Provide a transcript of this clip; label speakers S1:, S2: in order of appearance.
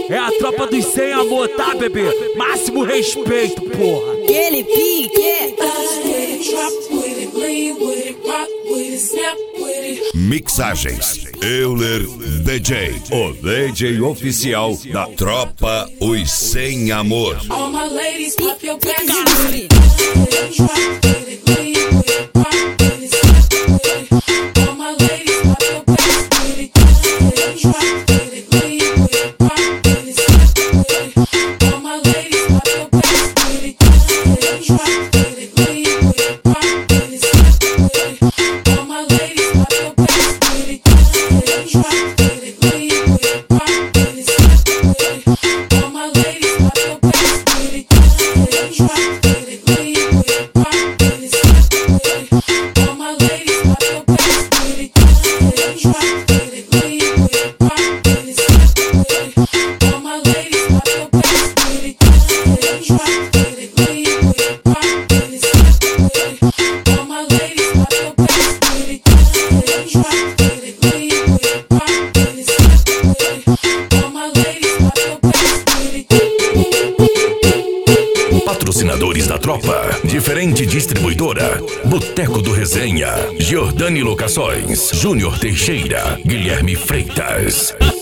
S1: É a tropa dos sem amor, tá, bebê? Máximo respeito, porra.
S2: Aquele pique.
S3: Mixagens Euler DJ, o DJ oficial da tropa Os Sem Amor.
S2: All my ladies, pop your back.
S4: Patrocinadores da tropa, Diferente Distribuidora, Boteco do Resenha, Giordani Locações, Júnior Teixeira, Guilherme Freitas.